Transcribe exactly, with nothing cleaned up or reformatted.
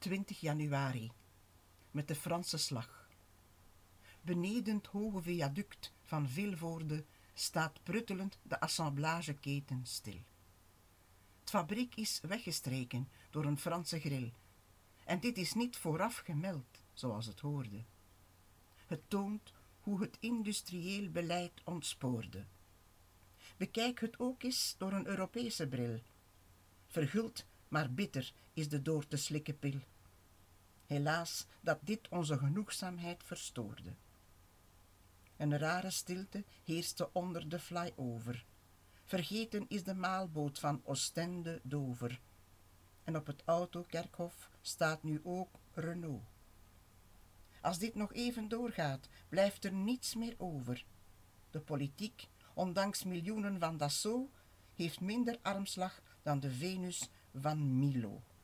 twintig januari, met de Franse slag. Beneden het hoge viaduct van Vilvoorde staat pruttelend de assemblageketen stil. Het fabriek is weggestreken door een Franse grill, en dit is niet vooraf gemeld, zoals het hoorde. Het toont hoe het industrieel beleid ontspoorde. Bekijk het ook eens door een Europese bril. Verguld, maar bitter is de door te slikken pil. Helaas dat dit onze genoegzaamheid verstoorde. Een rare stilte heerste onder de flyover. Vergeten is de maalboot van Oostende Dover. En op het autokerkhof staat nu ook Renault. Als dit nog even doorgaat, blijft er niets meer over. De politiek, ondanks miljoenen van Dassault, heeft minder armslag dan de Venus van Milo.